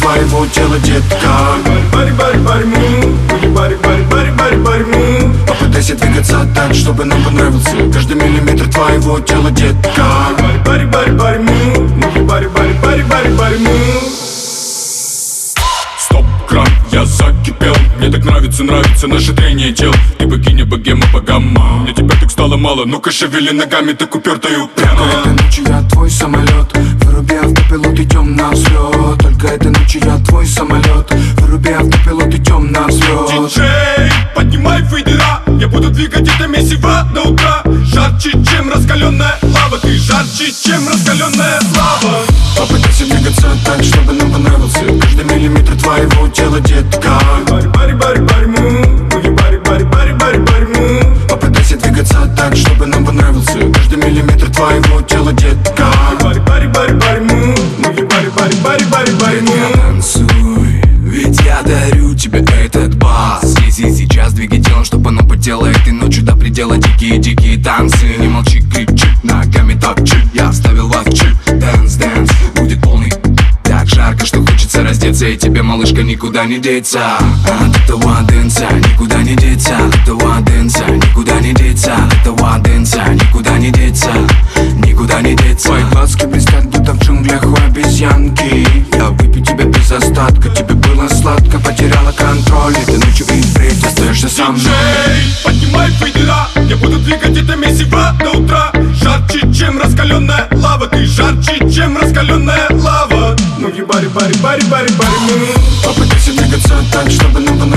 твоего тела, детка. Попытайся двигаться так, чтобы нам понравился каждый миллиметр твоего тела, детка. Стоп, кран, я закипел. Мне так нравится наше трение тел. Ты богиня, богема, богама. Мне тебя так стало мало, ну-ка шевели ногами, так упертая и упрямо. Только этой ночью я твой самолет, выруби автопилот, идем на взлет. Только этой ночью я твой самолет, выруби автопилот, идем на взлет. Диджей, поднимай фейдера, я буду двигать это месиво до утра. Жарче, чем раскаленная лава, ты жарче, чем раскаленная лава. Попытайся двигаться так, чтобы нам понравился каждый миллиметр твоего тела, детка. Попытайся двигаться так, чтобы нам понравился каждый миллиметр твоего тела, детка. Танцуй, ведь я дарю тебе этот бас. Здесь и сейчас двигай телом, чтобы оно потело этой ночью до предела. Дикие танцы, не молчи, кричи, ногами топчи. Я вставил вас в чип, дэнс, будет полный. Так жарко, что хочется раздеться, и тебе, малышка, никуда не деться. От этого дэнса никуда не деться. От этого дэнса никуда не деться. От этого дэнса никуда не деться. Никуда не деться. Твои глазки блестят, будто в джунглях у обезьянки. Я выпью тебя без остатка, тебе было сладко, потеряла контроль. И ты ночью и впредь остаешься со мной. Диджей, поднимай фейдера, я буду двигать это месиво до утра. Жарче, чем раскаленная лава, ты жарче, чем раскаленная лава. Попытайся двигаться так, чтобы нам